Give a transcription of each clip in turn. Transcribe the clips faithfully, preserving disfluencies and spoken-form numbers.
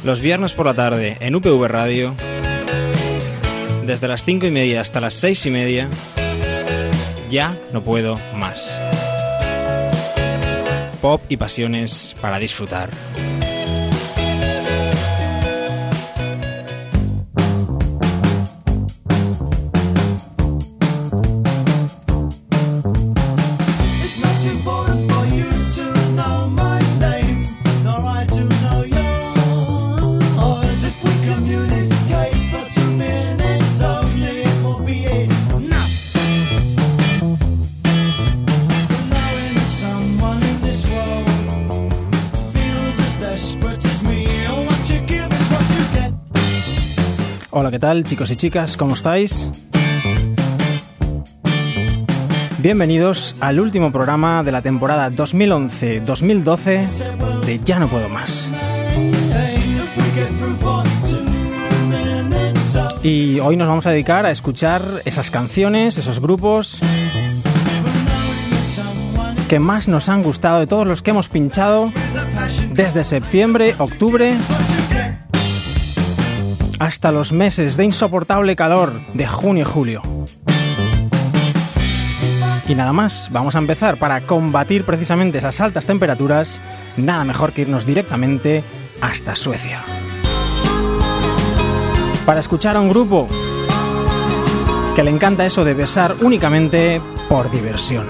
los viernes por la tarde en U P V Radio, desde las cinco y media hasta las seis y media. Ya no puedo más. Pop y pasiones para disfrutar. Hola, ¿qué tal, chicos y chicas? ¿Cómo estáis? Bienvenidos al último programa de la temporada dos mil once dos mil doce de Ya no puedo más. Y hoy nos vamos a dedicar a escuchar esas canciones, esos grupos que más nos han gustado de todos los que hemos pinchado desde septiembre, octubre, hasta los meses de insoportable calor de junio y julio. Y nada más, vamos a empezar. Para combatir precisamente esas altas temperaturas, nada mejor que irnos directamente hasta Suecia, para escuchar a un grupo que le encanta eso de besar únicamente por diversión.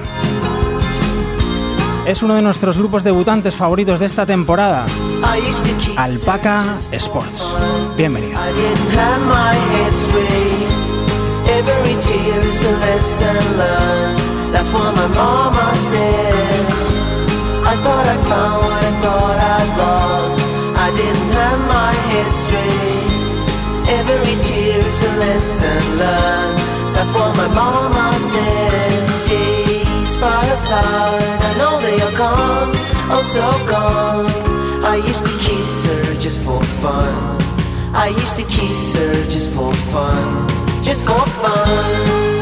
Es uno de nuestros grupos debutantes favoritos de esta temporada, Alpaca Sports. Bienvenido. Every tear is a lesson learned. That's what my mama said. Days by your side, I know they are gone, oh so gone. I used to kiss her just for fun. I used to kiss her just for fun, just for fun.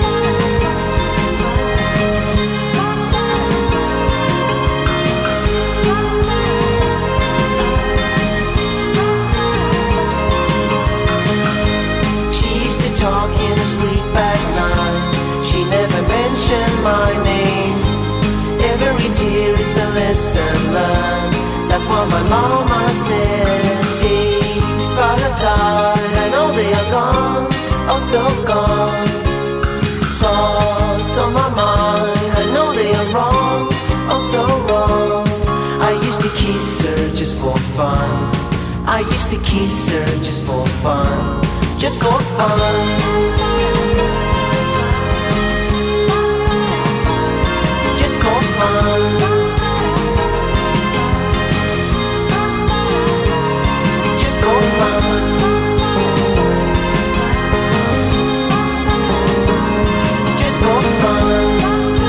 Talk in her sleep at night. She never mentioned my name. Every tear is a lesson learned. That's what my mama said. Days by her side, I know they are gone, oh so gone. Thoughts on my mind, I know they are wrong, oh so wrong. I used to kiss her just for fun. I used to kiss her just for fun, just for fun. Just for fun. Just for fun. Just for fun.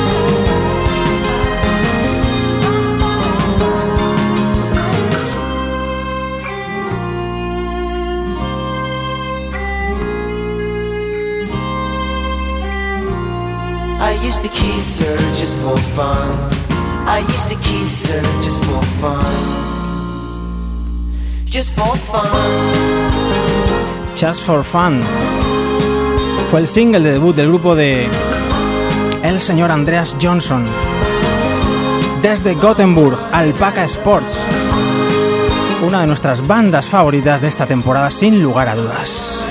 I used to kiss her just for fun. I used to kiss her just for fun. Just for fun. Just for Fun fue el single de debut del grupo de el señor Andreas Johnson. Desde Gothenburg, Alpaca Sports, una de nuestras bandas favoritas de esta temporada sin lugar a dudas.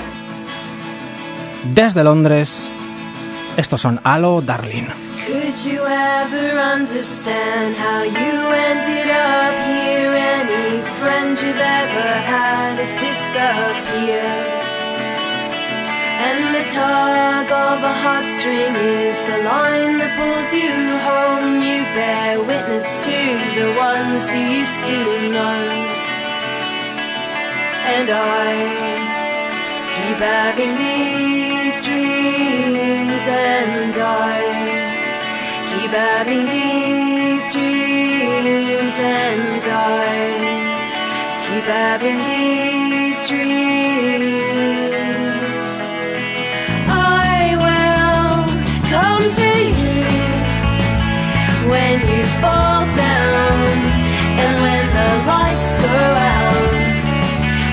Desde Londres, estos son Hello Darling. Could you ever understand how you ended up here? Any friend you've ever had has disappeared, and the tug of a heartstring is the line that pulls you home. You bear witness to the ones who used to know, and I keep having these dreams, and I keep having these dreams, and I keep having these dreams. I will come to you when you fall down, and when the lights go out,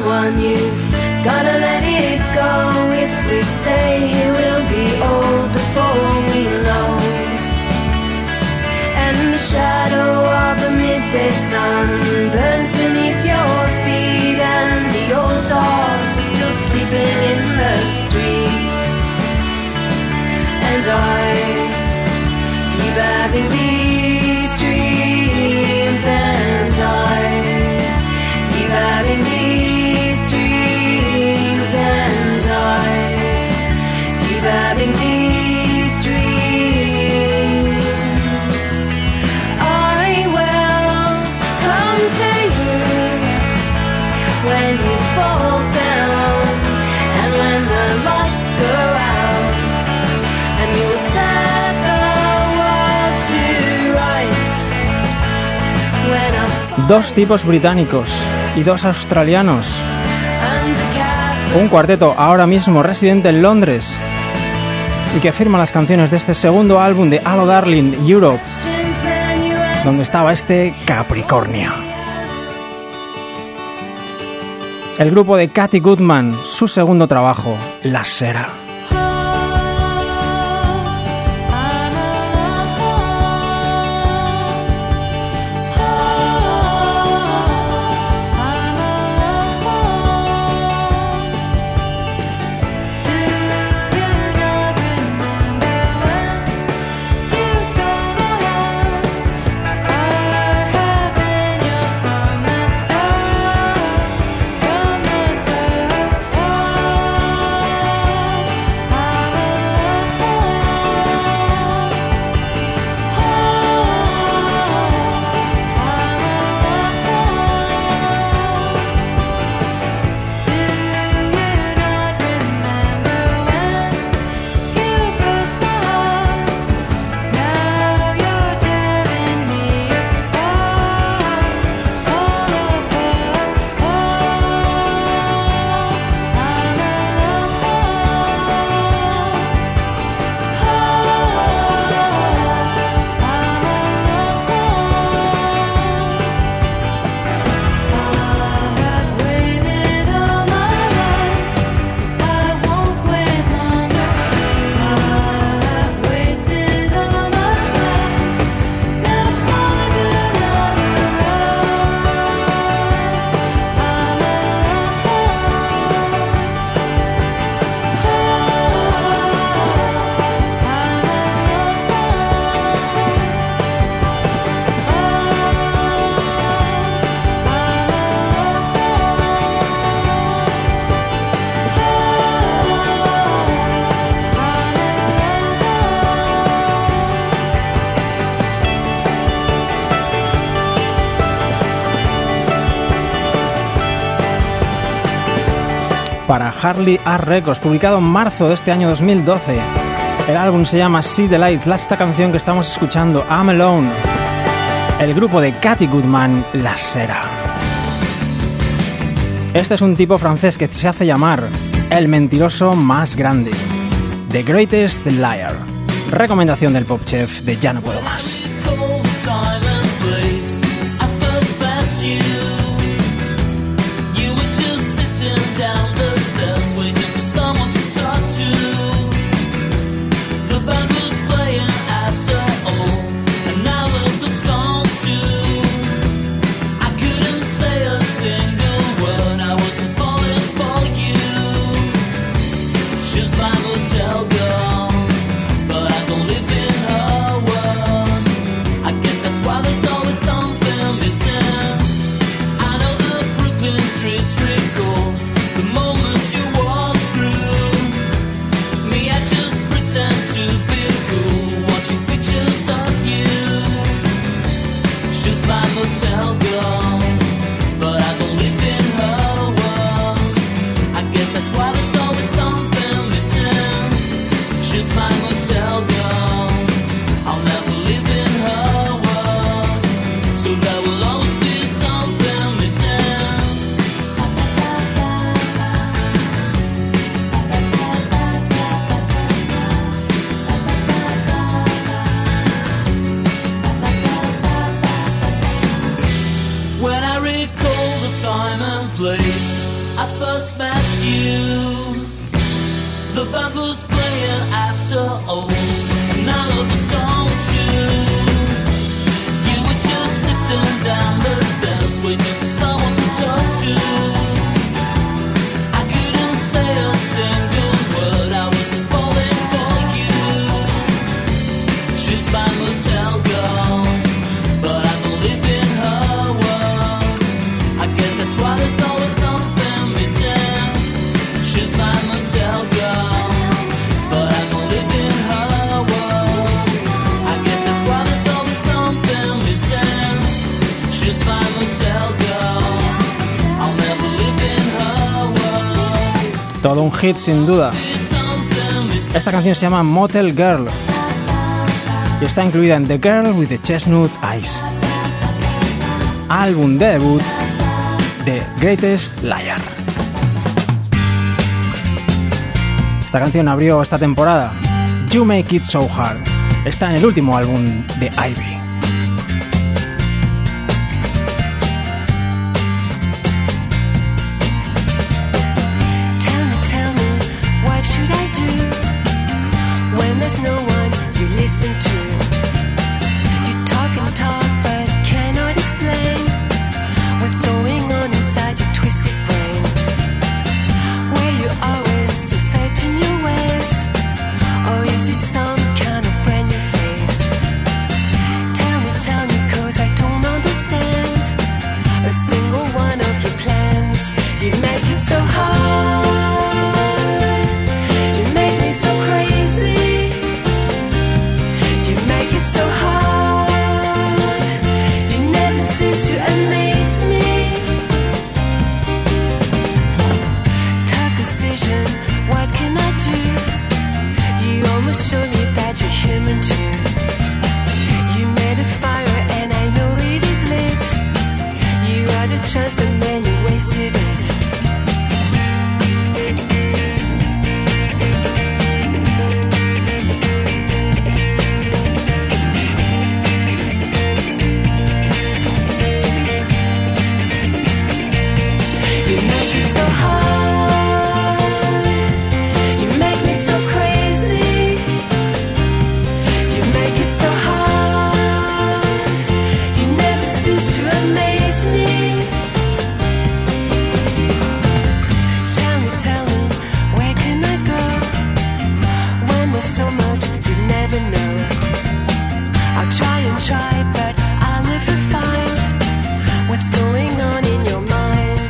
one, you've gotta let it go. If we stay here, we'll be old before we know. And the shadow of the midday sun burns beneath your feet, and the old dogs are still sleeping in the street. And I keep having these dreams, and I keep having these dreams, and I keep having these dreams. I will come to you when you fall down, and when the lights go out, and you will set the world to rights. When I Dos tipos británicos y dos australianos. Un cuarteto ahora mismo residente en Londres y que firma las canciones de este segundo álbum de Hello Darling, Europe, donde estaba este Capricornio. El grupo de Cathy Goodman, su segundo trabajo, La Sera. Para Harley Art Records, publicado en marzo de este año dos mil doce. El álbum se llama See the Lights, esta canción que estamos escuchando, I'm Alone. El grupo de Cathy Goodman, La Sera. Este es un tipo francés que se hace llamar el mentiroso más grande, The Greatest Liar. Recomendación del Pop Chef de Ya No Puedo Más. first met you, the band was playing after all, and I love the song too. You were just sitting down the stairs, waiting for someone to talk to. I couldn't say a single word, I wasn't falling for you. She's my motel girl, but I don't live in her world. I guess that's why there's always something missing. She's my motel girl, but I don't live in her world. I guess that's why there's always something missing. She's my motel girl, I'll never live in her world. Todo un hit sin duda. Esta canción se llama Motel Girl y está incluida en The Girl with the Chestnut Eyes, álbum de debut de Greatest Liar. Esta canción abrió esta temporada. You Make It So Hard está en el último álbum de Ivy. Tell me, tell me, what should I do when there's no one you listen to? You talk and talk but cannot explain what's going on inside your twisted brain. Were you always so set in your ways, or is it some kind of brand new phase? Tell me, tell me, cause I don't understand a single one of your plans. You make it so hard, you make me so crazy. You make it so hard, you never cease to amaze me. Tough decision, what can I do? You almost show me that you're human too. You made a fire and I know it is lit. You had a chance and then you wasted it. You make it so hard, you make me so crazy. You make it so hard, you never cease to amaze me. Tell me, tell me, where can I go when there's so much you never know? I'll try and try, but I'll never find what's going on in your mind.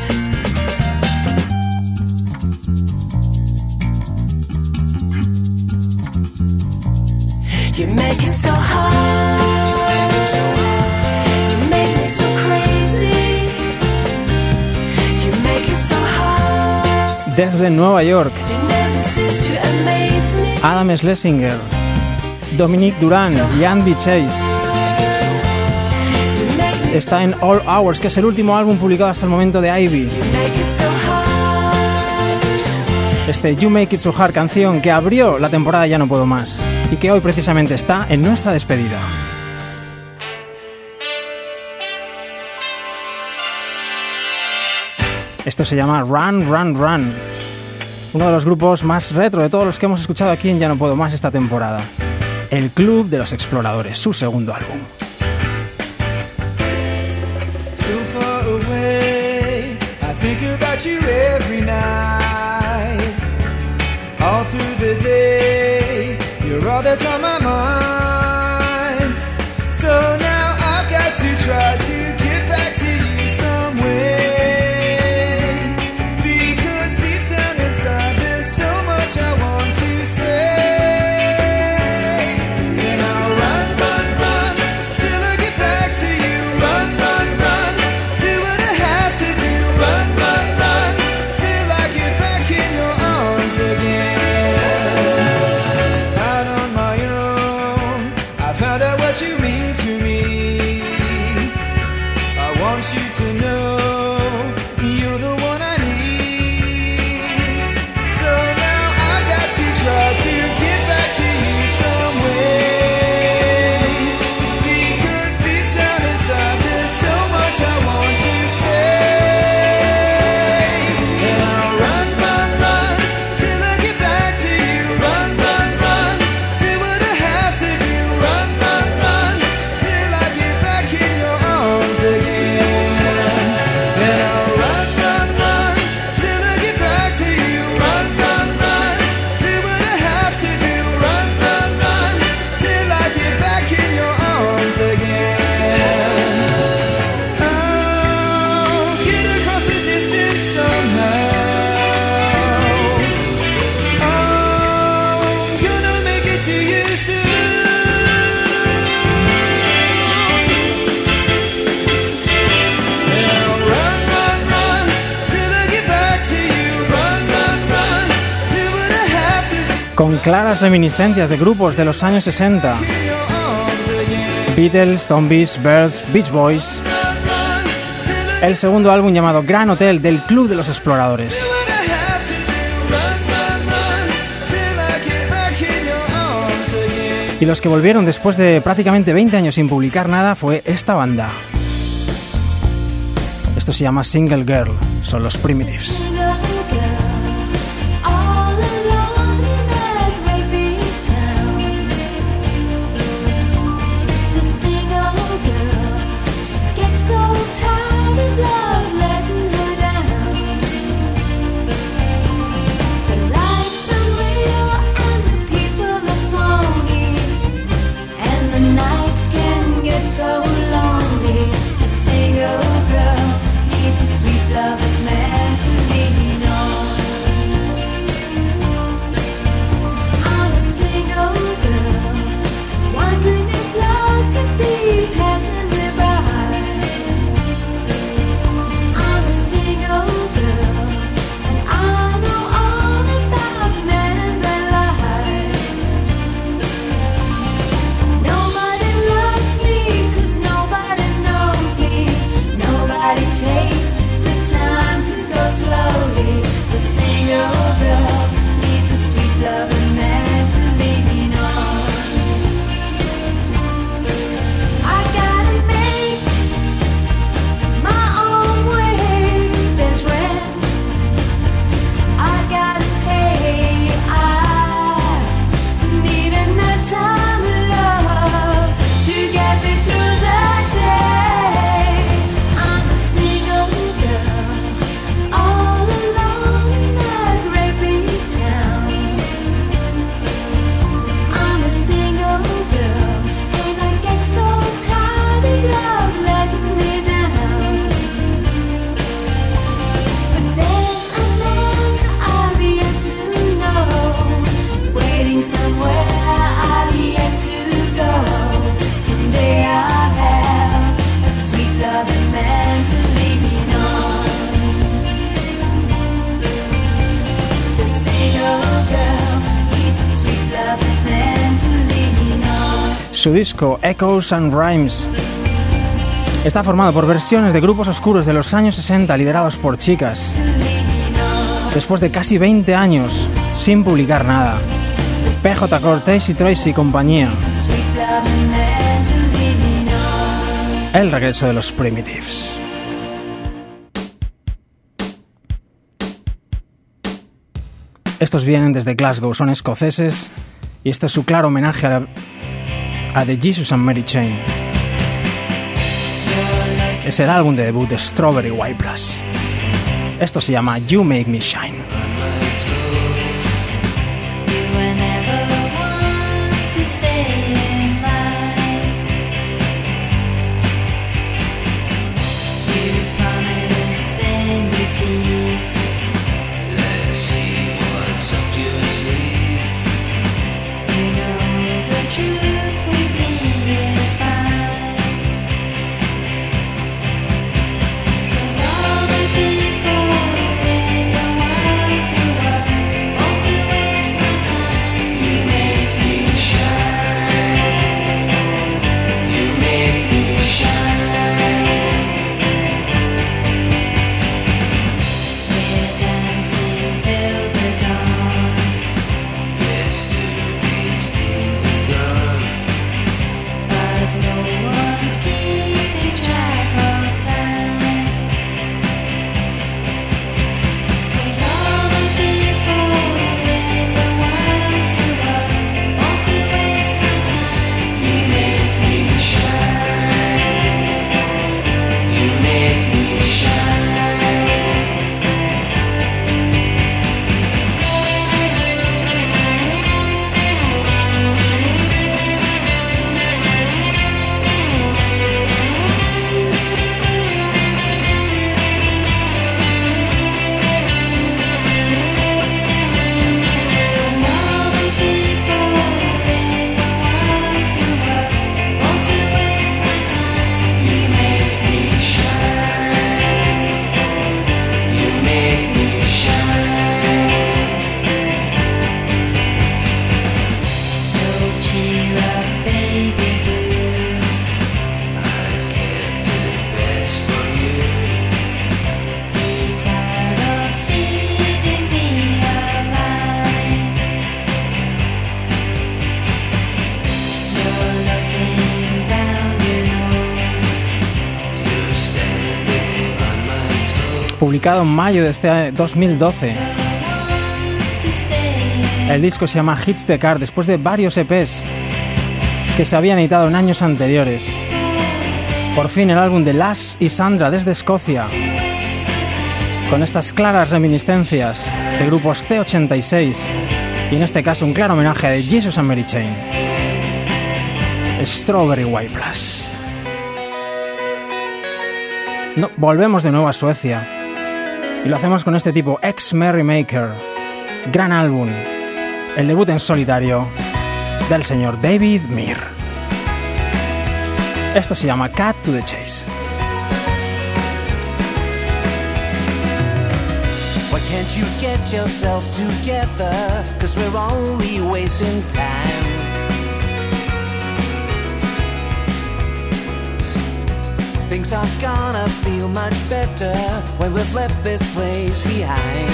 You make it so hard, you make me so crazy. You make it so hard, Desde Nueva York, you never cease to amaze me. Adam Schlesinger, Dominique Durán y Andy Chase. You make me Está en All Hours, que es el último álbum publicado hasta el momento de Ivy. You make it so hard, Este You Make It So Hard, canción que abrió la temporada Ya No Puedo Más y que hoy precisamente está en nuestra despedida. Esto se llama Run, Run, Run, uno de los grupos más retro de todos los que hemos escuchado aquí en Ya No Puedo Más esta temporada. El Club de los Exploradores, su segundo álbum. So far away, I think about you every night. All through the day, you're all that's on my mind. So now I've got to try to get back to you some way. Because deep down inside there's so much I want to say. And I'll run, run, run till I get back to you. Run, run, run, do what I have to do. Run, run, run till I get back in your arms again. Out on my own, I found out what you mean to me. I want you to know you're the one I need. So now I've got to try to get back to you some way. Because deep down inside there's so much I want to say. And I'll con claras reminiscencias de grupos de los años sesenta. Beatles, Zombies, Birds, Beach Boys. El segundo álbum llamado Gran Hotel del Club de los Exploradores. Y los que volvieron después de prácticamente veinte años sin publicar nada fue esta banda. Esto se llama Single Girl, son los Primitives. Su disco Echoes and Rhymes está formado por versiones de grupos oscuros de los años sesenta liderados por chicas. Después de casi veinte años sin publicar nada, P J Cortés y Tracy y compañía. El regreso de los Primitives. Estos vienen desde Glasgow, son escoceses y este es su claro homenaje a la a The Jesus and Mary Chain. Es el álbum de debut de Strawberry White Plus. Esto se llama You Make Me Shine. All the people in the world publicado en mayo de este dos mil doce. El disco se llama Hits the Car, después de varios E Pes que se habían editado en años anteriores. Por fin el álbum de Lash y Sandra desde Escocia, con estas claras reminiscencias de grupos C ochenta y seis y en este caso un claro homenaje a Jesus and Mary Chain. Strawberry White Plus. No, volvemos de nuevo a Suecia y lo hacemos con este tipo, Ex Merrymaker. Gran álbum, el debut en solitario del señor David Mir. Esto se llama Cut to the Chase. Why can't you get yourself together? 'Cause we're only wasting time. Things are gonna feel much better when we've left this place behind.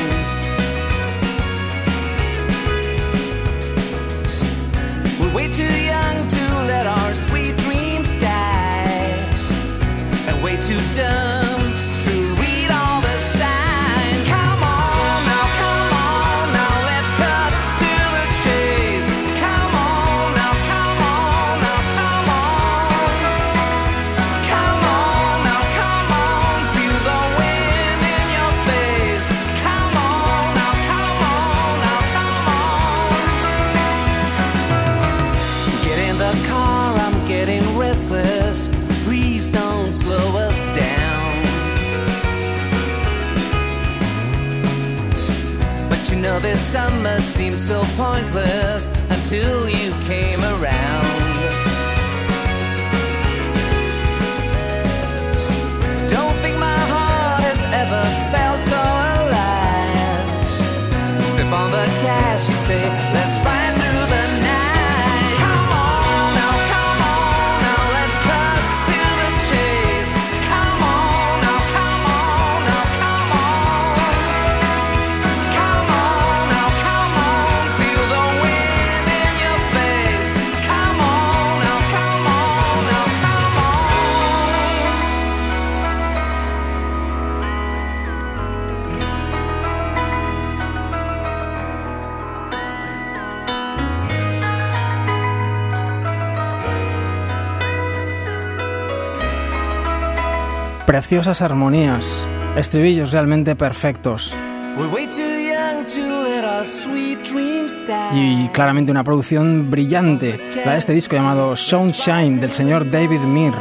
We're way too young to let our sweet dreams die, and way too dumb to read all the signs. Come on now, come on now, let's cut to the chase. Come on now, come on now, come on. Come on now, come on, feel the wind in your face. Come on now, come on now, come on. Get in the car, I'm getting restless. Please don't slow us down. But you know this summer seemed so pointless until you came around. Don't think my heart has ever felt so alive. Step on the gas, you say, let's fly through the night. Come on now, come on now, let's cut to the chase. Come on now, come on now, come on. Come on now, come on, feel the wind in your face. Come on now, come on now, come on. Preciosas armonías, estribillos realmente perfectos We're way too young to let our sweet dreams die. y claramente una producción brillante, la de este disco llamado Sunshine del señor David Mir.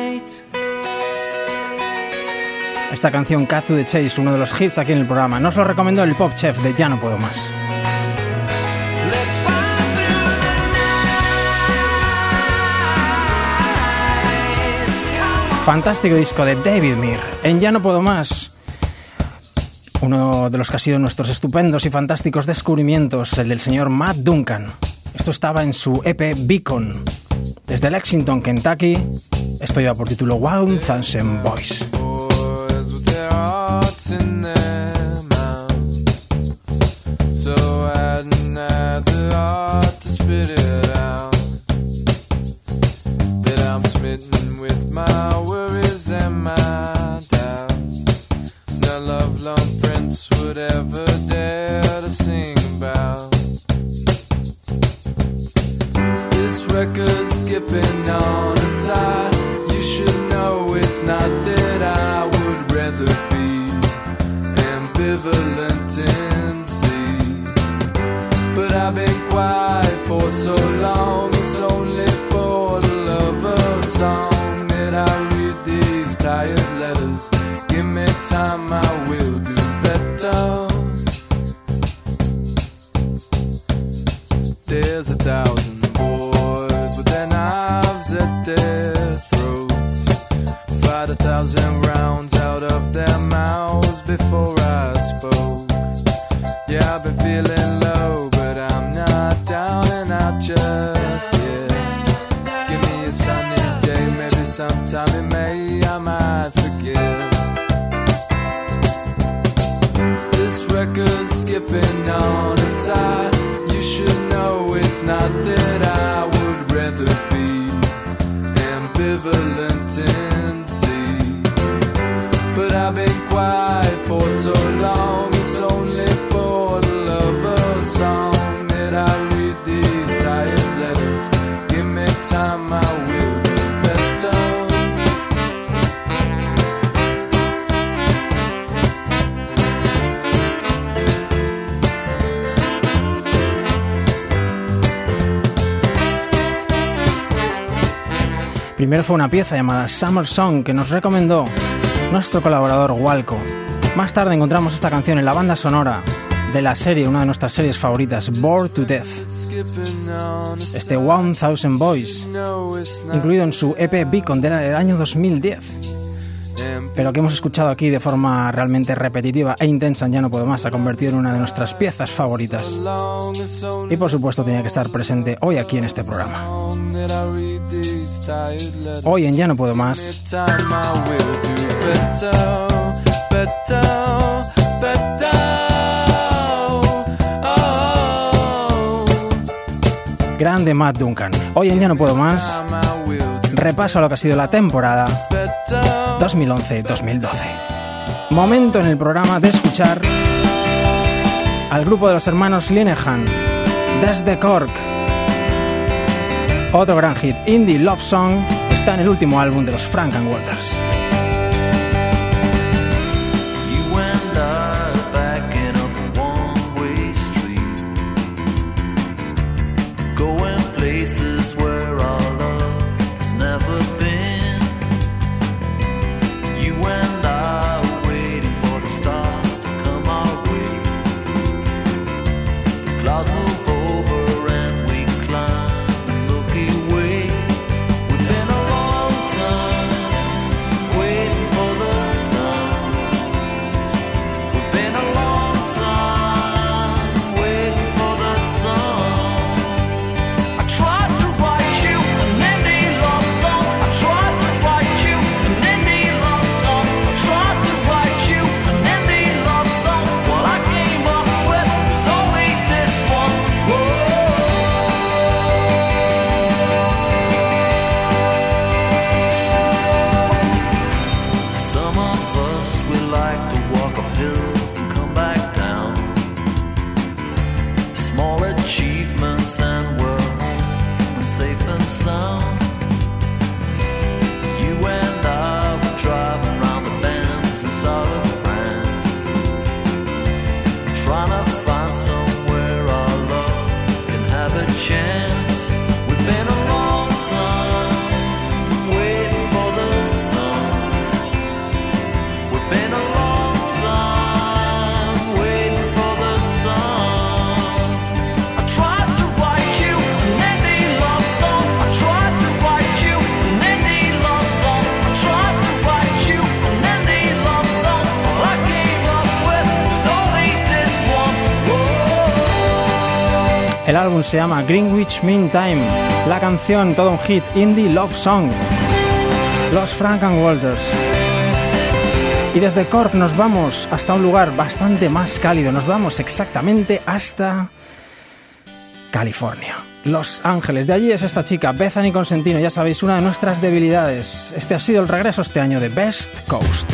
Esta canción Cut to the Chase, uno de los hits aquí en el programa. Nos lo recomendó el Pop Chef de Ya No Puedo Más. Let's fly through the night. Come on. Fantástico disco de David Mir. En Ya No Puedo Más, uno de los que ha sido nuestros estupendos y fantásticos descubrimientos, el del señor Matt Duncan. Esto estaba en su E P Beacon. Desde Lexington, Kentucky, esto lleva por título One Thousand Boys. Boys with their hearts in their mouths, so hadn't had the heart to spit it out. That I'm smitten with my worries and my doubts. No love-lone prince would ever dare to sing about. This record's skipping on a side. You should know it's not that I would rather be ambivalent in see. But I've been quiet for so long. It's only for the love of song that I read these tired letters. Give me time, I will do better. There's a thousand boys with their knives at their throats. Fired a thousand rounds out of their mouths before I spoke. Yeah, I've been feeling low, but I'm not down and out just yet. Give me a sunny day, maybe sometime in May I might forget. This record's skipping on a side. You should know it's not that I would rather be ambivalent in see. But But I've been quiet for so long. It's only for the love of song that I read these tired letters. Give me time, I will do better. Primero fue una pieza llamada Summer Song que nos recomendó nuestro colaborador Walco. Más tarde encontramos esta canción en la banda sonora de la serie, una de nuestras series favoritas, Bored to Death. Este One Thousand Boys, incluido en su E P Beacon del año dos mil diez, pero que hemos escuchado aquí de forma realmente repetitiva e intensa en Ya No Puedo Más, se ha convertido en una de nuestras piezas favoritas. Y por supuesto tenía que estar presente hoy aquí en este programa. Hoy en Ya No Puedo Más, grande Matt Duncan. Hoy en Ya No Puedo Más, repaso a lo que ha sido la temporada dos mil once dos mil doce. Momento en el programa de escuchar al grupo de los hermanos Linehan, desde Cork. Otro gran hit, Indie Love Song, está en el último álbum de los Frank and Walters. El álbum se llama Greenwich Mean Time, la canción, todo un hit, Indie Love Song, los Frank and Walters. Y desde Cork nos vamos hasta un lugar bastante más cálido, nos vamos exactamente hasta California, Los Ángeles. De allí es esta chica, Bethany Consentino, ya sabéis, una de nuestras debilidades. Este ha sido el regreso este año de Best Coast.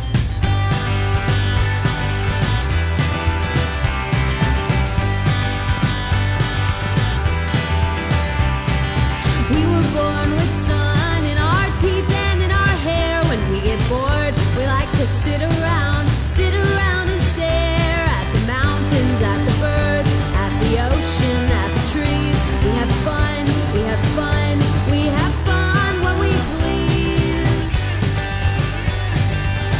Sit around, sit around and stare at the mountains, at the birds, at the ocean, at the trees. We have fun, we have fun, we have fun when we please.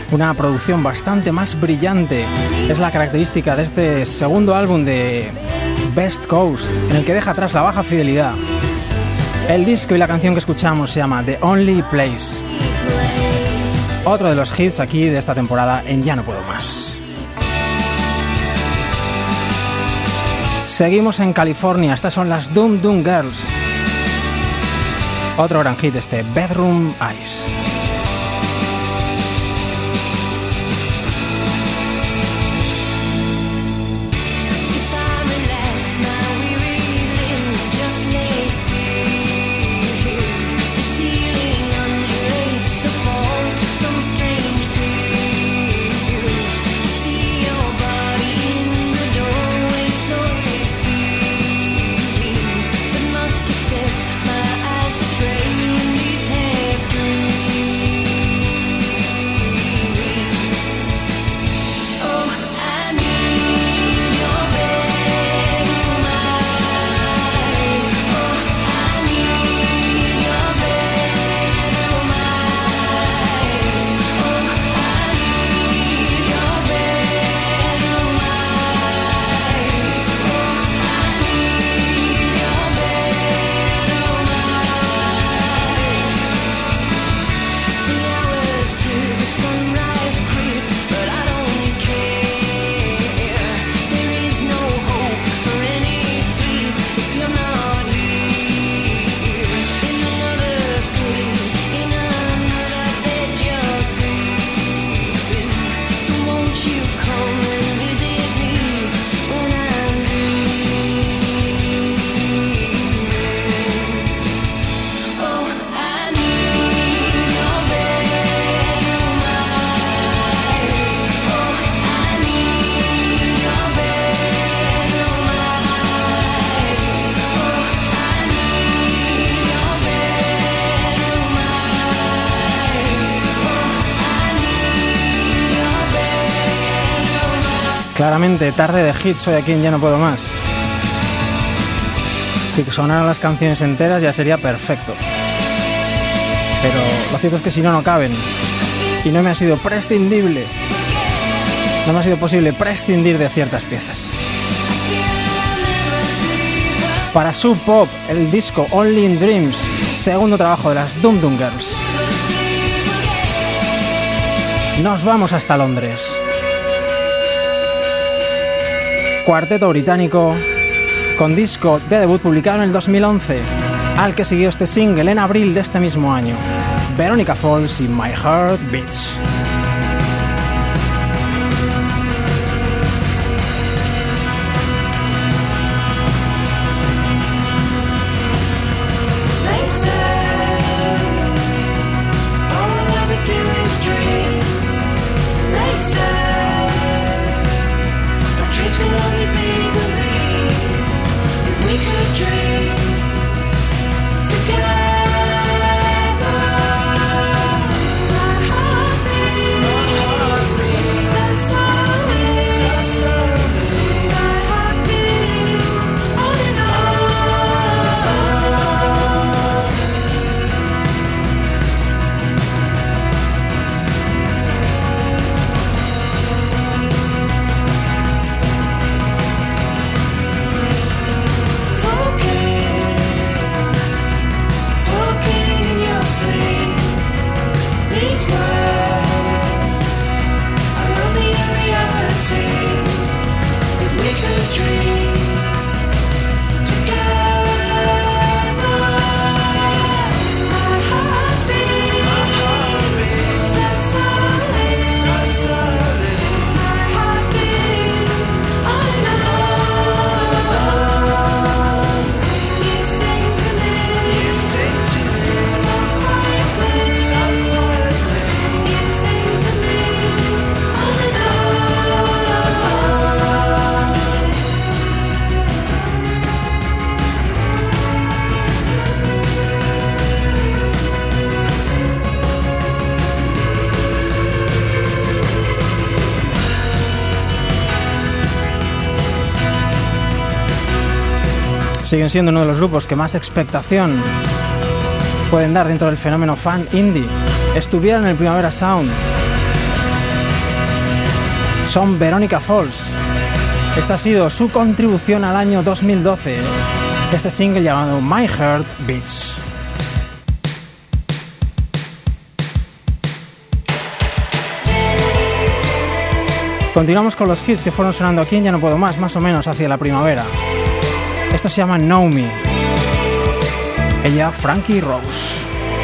una producción bastante más brillante. Es la característica de este segundo álbum de Best Coast, en el que deja atrás la baja fidelidad. El disco y la canción que escuchamos se llama The Only Place. Otro de los hits aquí de esta temporada en Ya No Puedo Más. Seguimos en California, estas son las Doom Doom Girls. Otro gran hit, este Bedroom Eyes. Claramente, tarde de hits hoy aquí en Ya No Puedo Más. Si sonaran las canciones enteras ya sería perfecto. Pero lo cierto es que si no, no caben. Y no me ha sido prescindible. No me ha sido posible prescindir de ciertas piezas. Para Sub Pop, el disco Only in Dreams, segundo trabajo de las Doom Doom Girls. Nos vamos hasta Londres. Cuarteto británico con disco de debut publicado en el dos mil once, al que siguió este single en abril de este mismo año, Veronica Falls y My Heart Beats. Siguen siendo uno de los grupos que más expectación pueden dar dentro del fenómeno fan indie. Estuvieron en el Primavera Sound son Veronica Falls. Esta ha sido su contribución al año dos mil doce. Este single llamado My Heart Beats. Continuamos con los hits que fueron sonando aquí en Ya No Puedo Más, más o menos hacia la primavera. Esto se llama Know Me. Ella, Frankie Rose.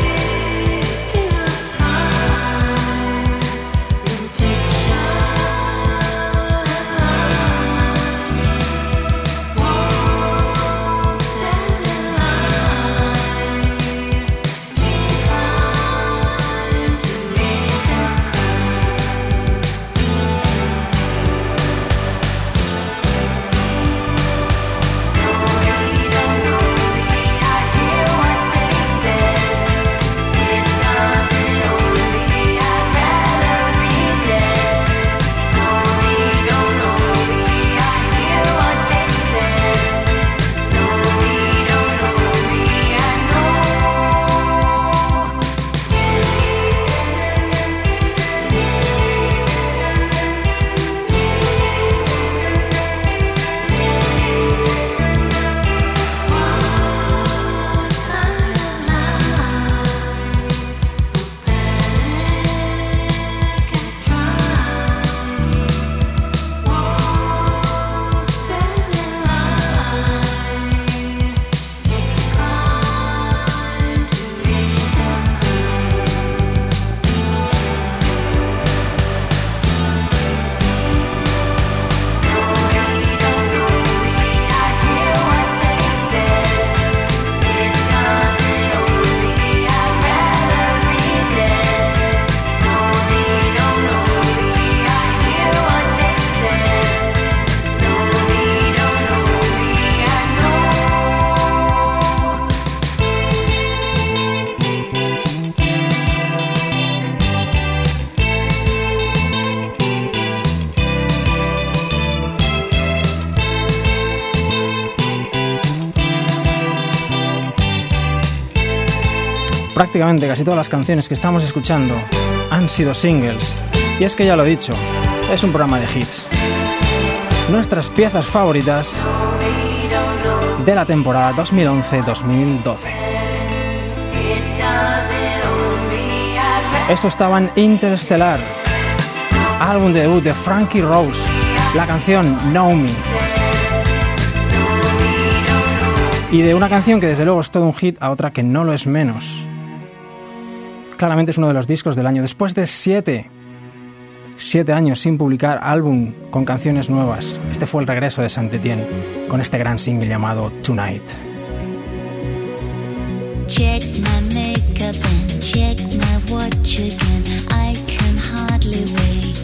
Prácticamente casi todas las canciones que estamos escuchando han sido singles. Y es que ya lo he dicho, es un programa de hits. Nuestras piezas favoritas de la temporada dos mil once dos mil doce. Esto estaba en Interstellar, álbum de debut de Frankie Rose, la canción Know Me. Y de una canción que desde luego es todo un hit a otra que no lo es menos. Claramente es uno de los discos del año. Después de siete, siete años sin publicar álbum con canciones nuevas, este fue el regreso de Saint Etienne con este gran single llamado Tonight. Check my makeup and check my watch again. I can hardly wait.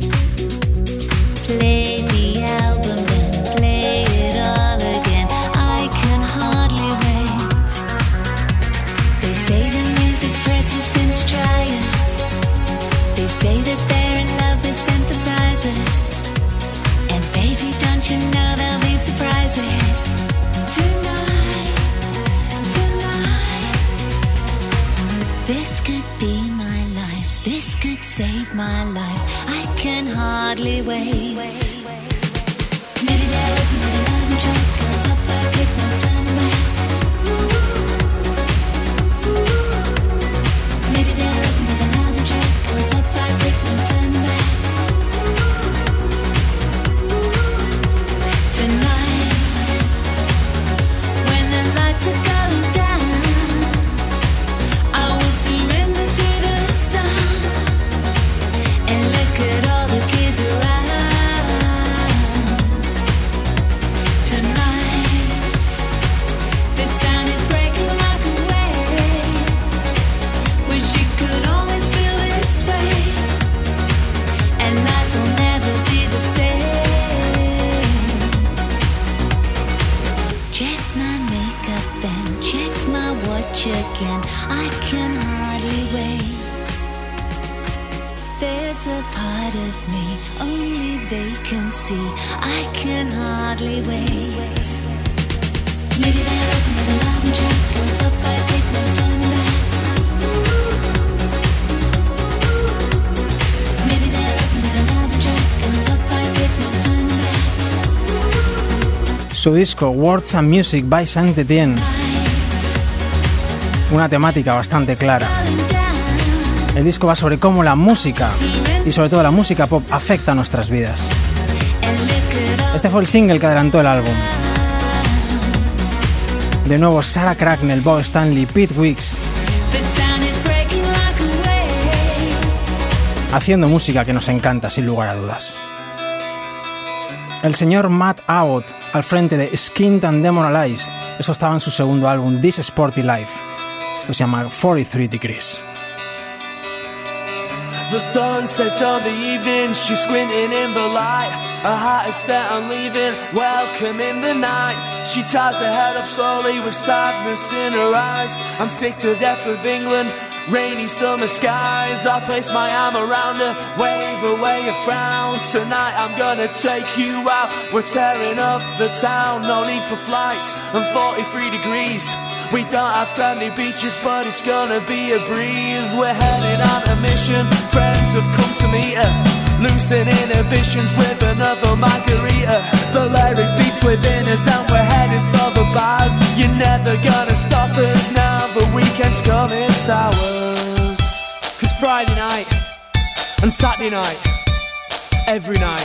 Play the album and play it all again. I can hardly wait. They say the music presses into trials. They say that they're in love with synthesizers. And baby, don't you know there'll be surprises tonight, tonight. This could be my life. This could save my life. I can hardly wait. Maybe they're looking at an album track or a top five hit, no turning back. Maybe they're looking at an album track or a top five hit, no turning back. Tonight, when the lights are going down, I will surrender to the sun and look at all the kids around. Tonight, the sound is breaking like a wave. Wish it could always feel this way, and life will never be the same. Check my makeup then, check my watch again. I can hardly wait. There's a part of me only they can see. I can hardly wait. Maybe they're looking at an album track or a top five hit, no turning back. Maybe they're looking at an album track or a top su disco Words and Music by Saint Etienne. Una temática bastante clara. El disco va sobre cómo la música, y sobre todo la música pop, afecta a nuestras vidas. Este fue el single que adelantó el álbum. De nuevo Sarah Cracknell, Bob Stanley, Pete Wicks, haciendo música que nos encanta sin lugar a dudas. El señor Matt Abbott al frente de Skinned and Demoralized. Eso estaba en su segundo álbum, This Sporty Life. Esto se llama forty-three degrees. The sun sets on the evening, she's squinting in the light. Her heart is set on leaving, welcome in the night. She ties her head up slowly with sadness in her eyes. I'm sick to death of England, rainy summer skies. I place my arm around her, wave away a frown. Tonight I'm gonna take you out, we're tearing up the town. No need for flights and forty-three degrees. We don't have sandy beaches, but it's gonna be a breeze. We're heading on a mission, friends have come to meet her. Loosen inhibitions with another margarita. The lyric beats within us and we're heading for the bars. You're never gonna stop us now, the weekend's coming towers. Cause Friday night and Saturday night, every night,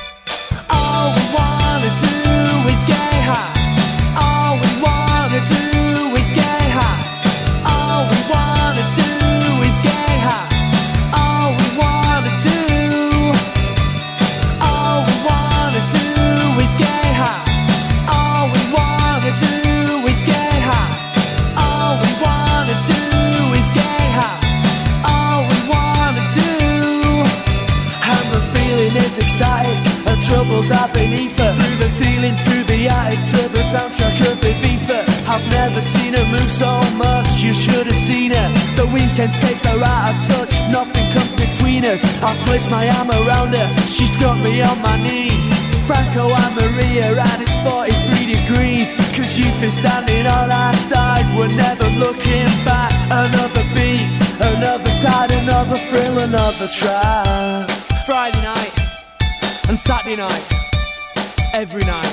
all we wanna do is get high. All we wanna do is get high. All we wanna do is get high. All we wanna do, all we wanna do is get high. All we wanna do is get high. All we wanna do is get high. All we wanna do. And the feeling is ecstatic, her troubles are beneath her. Through the ceiling, through the attic, to the soundtrack of Ibiza. I've never seen her move so much, you should have seen her. The weekend takes her out of touch, nothing comes between us. I place my arm around her, she's got me on my knees. Franco and Maria, and it's forty-three degrees. Cause you've been standing on our side, we're never looking back. Another beat, another tide, another thrill, another track. Friday night and Saturday night, every night.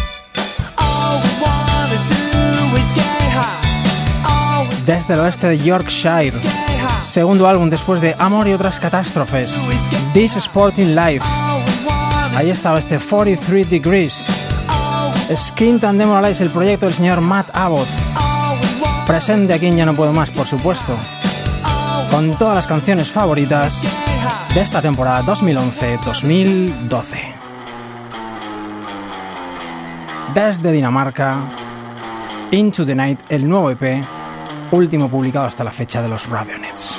All we wanna do is get high. All we Desde el oeste de Yorkshire, get high. segundo álbum después de Amor y otras catástrofes, This Sporting Life. All we wanna Ahí estaba este forty-three degrees. all we, Skinned and Demoralized, el proyecto del señor Matt Abbott. all we want, Presente aquí en Ya No Puedo Más, por supuesto. all Con todas las canciones favoritas we get high. de esta temporada dos mil once dos mil doce. Desde Dinamarca, Into the Night, el nuevo E P, último publicado hasta la fecha de los Raveonettes.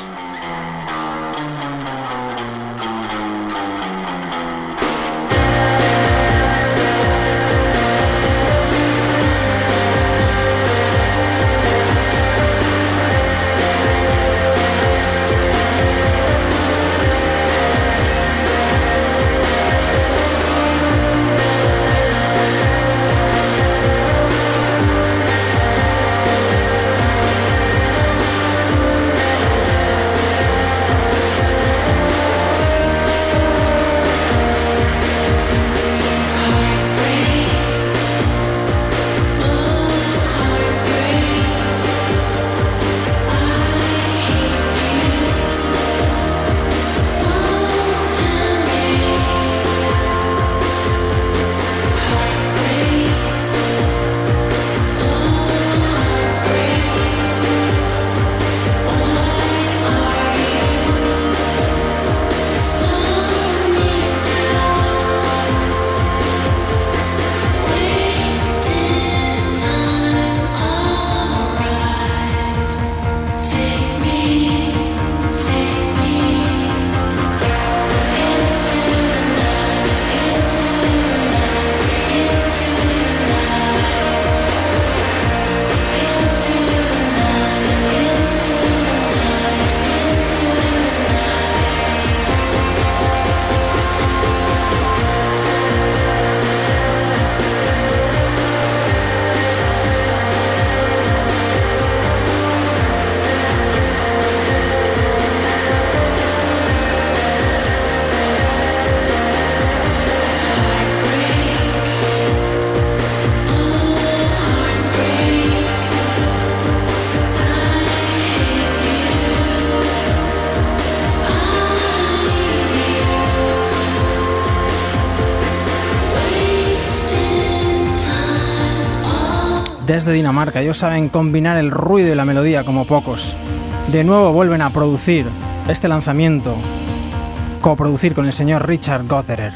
desde Dinamarca. Ellos saben combinar el ruido y la melodía como pocos. De nuevo vuelven a producir este lanzamiento, coproducir con el señor Richard Gotterer.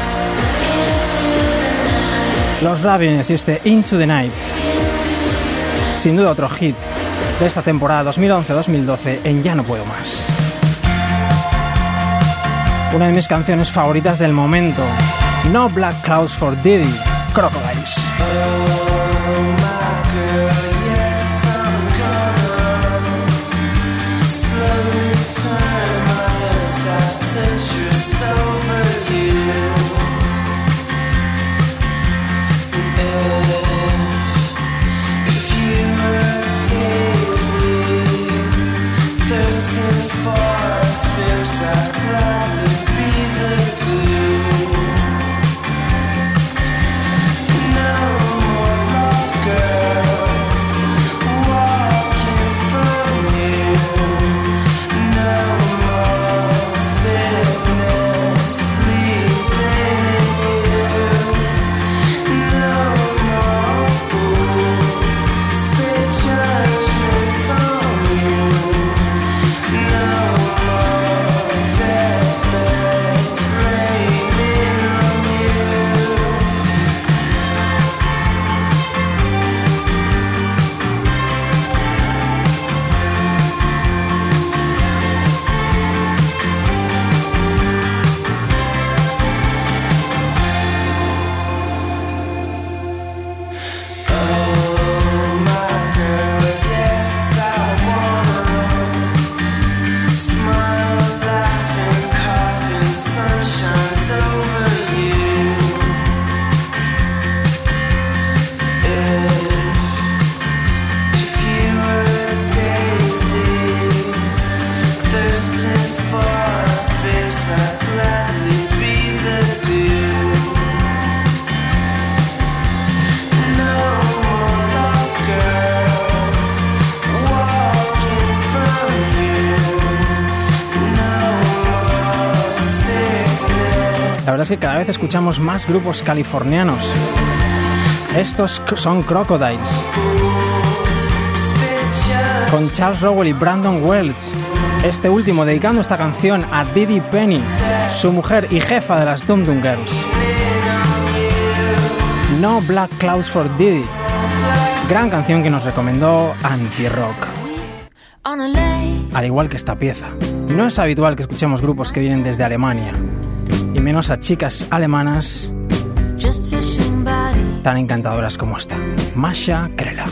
Los Ravenes y este Into the Night, sin duda otro hit de esta temporada dos mil once dos mil doce en Ya No Puedo Más. Una de mis canciones favoritas del momento, No Black Clouds for Diddy, Crocodiles. La verdad es que cada vez escuchamos más grupos californianos. Estos son Crocodiles, con Charles Rowell y Brandon Welch. Este último dedicando esta canción a Didi Penny, su mujer y jefa de las Dum Dum Girls. No Black Clouds for Didi, gran canción que nos recomendó Anti-Rock. Al igual que esta pieza, no es habitual que escuchemos grupos que vienen desde Alemania, y menos a chicas alemanas tan encantadoras como esta, Masha Krella.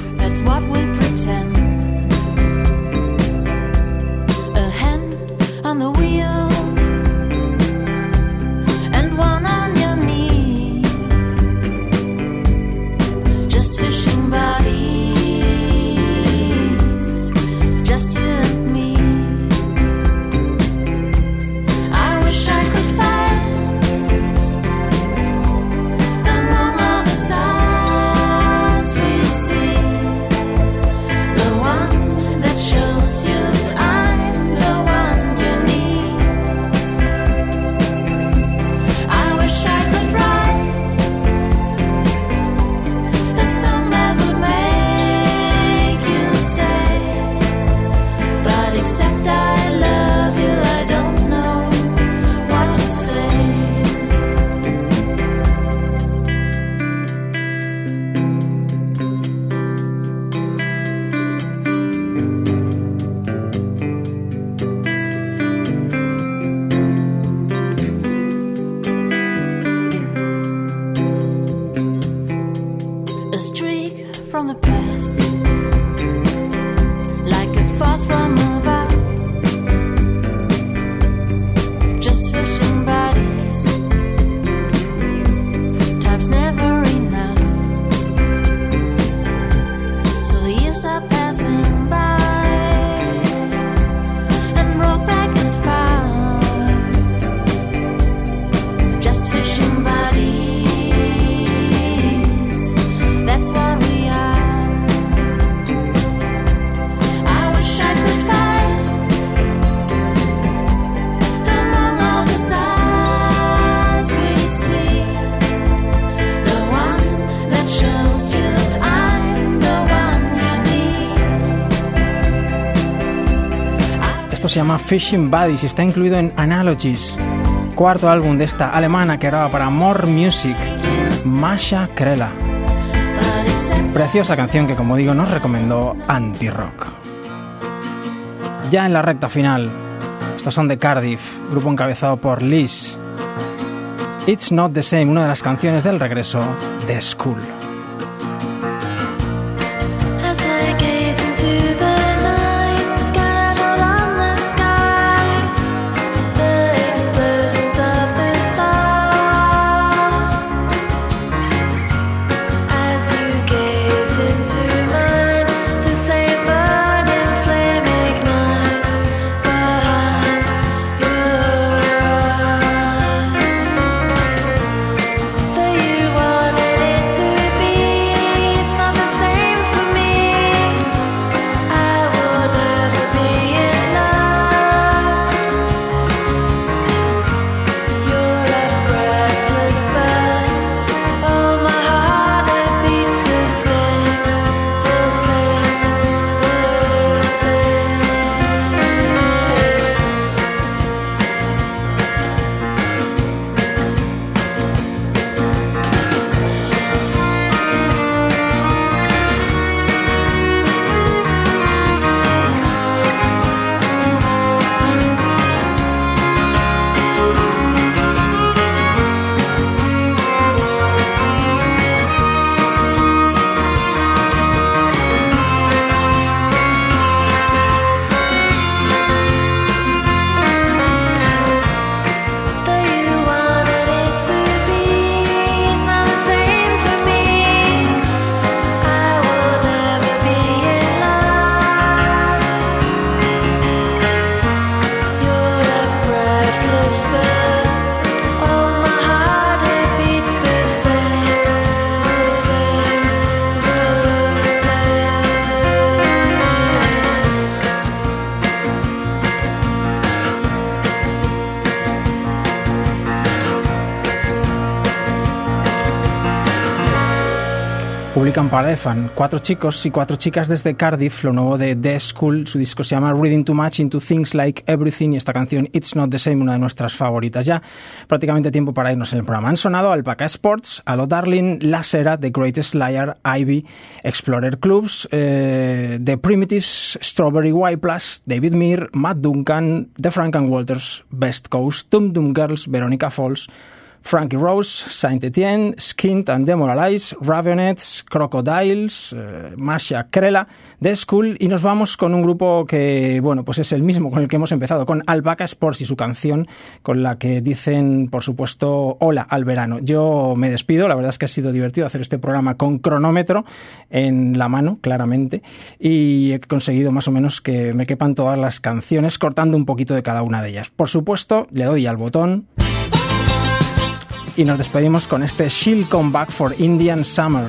That's what we are. se llama Fishing Buddies y está incluido en Analogies, cuarto álbum de esta alemana que graba para More Music, Masha Krela. Preciosa canción que, como digo, nos recomendó Anti-Rock. Ya en la recta final, estos son de Cardiff, grupo encabezado por Liz. It's Not the Same, una de las canciones del regreso de School. Publican Parefan, cuatro chicos y cuatro chicas desde Cardiff, lo nuevo de The School. Su disco se llama Reading Too Much Into Things Like Everything y esta canción It's Not the Same, una de nuestras favoritas. Ya prácticamente tiempo para irnos en el programa. Han sonado Alpaca Sports, Allo Darling, La Sera, The Greatest Liar, Ivy, Explorer Clubs, eh, The Primitives, Strawberry Y Plus, David Meir, Matt Duncan, The Frank and Walters, Best Coast, Dum Dum Girls, Veronica Falls, Frankie Rose, Saint-Étienne, Skint and Demoralize, Raveonettes, Crocodiles, eh, Masha Krela, The School, y nos vamos con un grupo que, bueno, pues es el mismo con el que hemos empezado, con Alpaca Sports y su canción con la que dicen, por supuesto, hola al verano. Yo me despido, la verdad es que ha sido divertido hacer este programa con cronómetro en la mano, claramente, y he conseguido más o menos que me quepan todas las canciones, cortando un poquito de cada una de ellas. Por supuesto, le doy al botón y nos despedimos con este She'll Come Back for Indian Summer.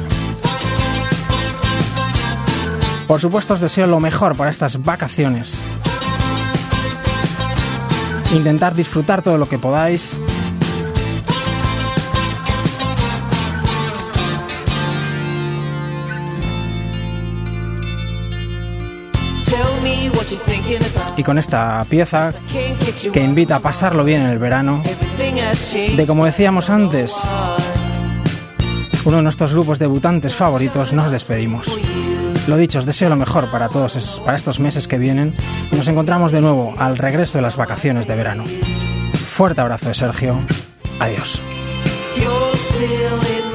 Por supuesto, os deseo lo mejor para estas vacaciones. Intentar disfrutar todo lo que podáis. Y con esta pieza que invita a pasarlo bien en el verano, de, como decíamos antes, uno de nuestros grupos debutantes favoritos, nos despedimos. Lo dicho, os deseo lo mejor para todos, para estos meses que vienen, y nos encontramos de nuevo al regreso de las vacaciones de verano. Fuerte abrazo de Sergio. Adiós. You're still in